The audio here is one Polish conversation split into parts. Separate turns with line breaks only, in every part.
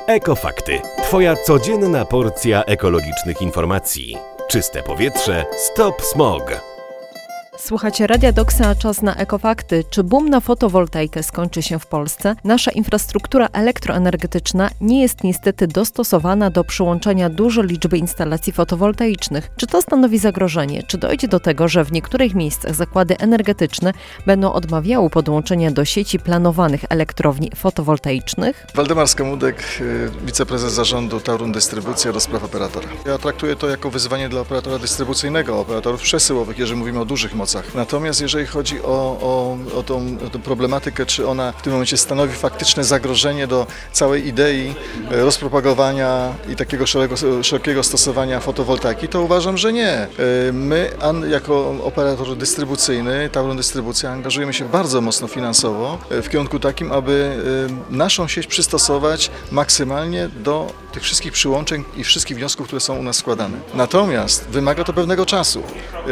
Ekofakty. Twoja codzienna porcja ekologicznych informacji. Czyste powietrze, stop smog.
Słuchacie Radia Doksa, a czas na Ekofakty. Czy boom na fotowoltaikę skończy się w Polsce? Nasza infrastruktura elektroenergetyczna nie jest niestety dostosowana do przyłączenia dużej liczby instalacji fotowoltaicznych. Czy to stanowi zagrożenie? Czy dojdzie do tego, że w niektórych miejscach zakłady energetyczne będą odmawiały podłączenia do sieci planowanych elektrowni fotowoltaicznych?
Waldemar Skamudek, wiceprezes zarządu Tauron Dystrybucja do spraw operatora. Ja traktuję to jako wyzwanie dla operatora dystrybucyjnego, operatorów przesyłowych, jeżeli mówimy o dużych mocach. Natomiast jeżeli chodzi o tą problematykę, czy ona w tym momencie stanowi faktyczne zagrożenie do całej idei rozpropagowania i takiego szerokiego stosowania fotowoltaiki, to uważam, że nie. My jako operator dystrybucyjny, Tauron Dystrybucja, angażujemy się bardzo mocno finansowo w kierunku takim, aby naszą sieć przystosować maksymalnie do tych wszystkich przyłączeń i wszystkich wniosków, które są u nas składane. Natomiast wymaga to pewnego czasu.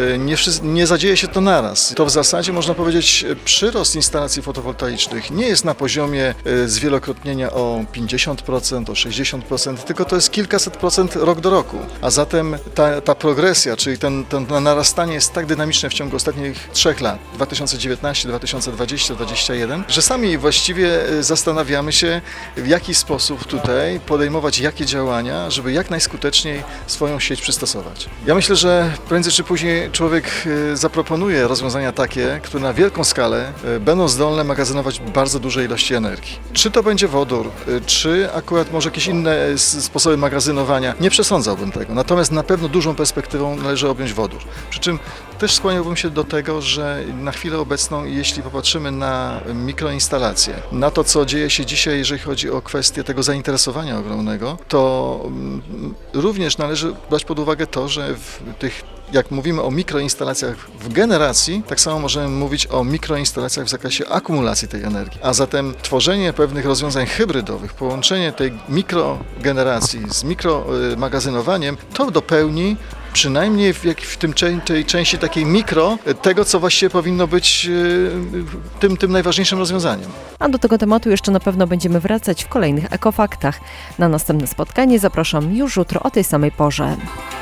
Nie zadzieje się to naraz. To w zasadzie można powiedzieć, przyrost instalacji fotowoltaicznych nie jest na poziomie zwielokrotnienia o 50%, o 60%, tylko to jest kilkaset procent rok do roku. A zatem ta progresja, czyli to narastanie jest tak dynamiczne w ciągu ostatnich 3 lat, 2019, 2020, 2021, że sami właściwie zastanawiamy się, w jaki sposób tutaj podejmować jakie działania, żeby jak najskuteczniej swoją sieć przystosować. Ja myślę, że prędzej czy później człowiek zaproponuje rozwiązania takie, które na wielką skalę będą zdolne magazynować bardzo duże ilości energii. Czy to będzie wodór, czy akurat może jakieś inne sposoby magazynowania, nie przesądzałbym tego. Natomiast na pewno dużą perspektywą należy objąć wodór. Przy czym też skłaniałbym się do tego, że na chwilę obecną, jeśli popatrzymy na mikroinstalacje, na to, co dzieje się dzisiaj, jeżeli chodzi o kwestię tego zainteresowania ogromnego, to również należy brać pod uwagę to, że jak mówimy o mikroinstalacjach w generacji, tak samo możemy mówić o mikroinstalacjach w zakresie akumulacji tej energii. A zatem tworzenie pewnych rozwiązań hybrydowych, połączenie tej mikrogeneracji z mikromagazynowaniem, to dopełni przynajmniej w tej części takiej mikro, tego, co właściwie powinno być tym najważniejszym rozwiązaniem.
A do tego tematu jeszcze na pewno będziemy wracać w kolejnych Ekofaktach. Na następne spotkanie zapraszam już jutro o tej samej porze.